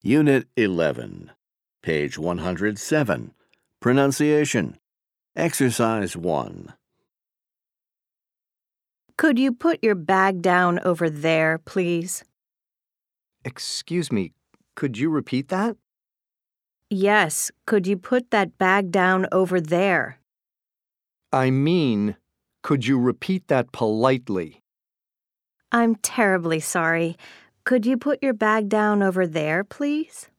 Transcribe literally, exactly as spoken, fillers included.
Unit eleven, page one hundred seven. Pronunciation. Exercise one. Could you put your bag down over there, please? Excuse me, could you repeat that? Yes, could you put that bag down over there? I mean, could you repeat that politely? I'm terribly sorry. Could you put your bag down over there, please?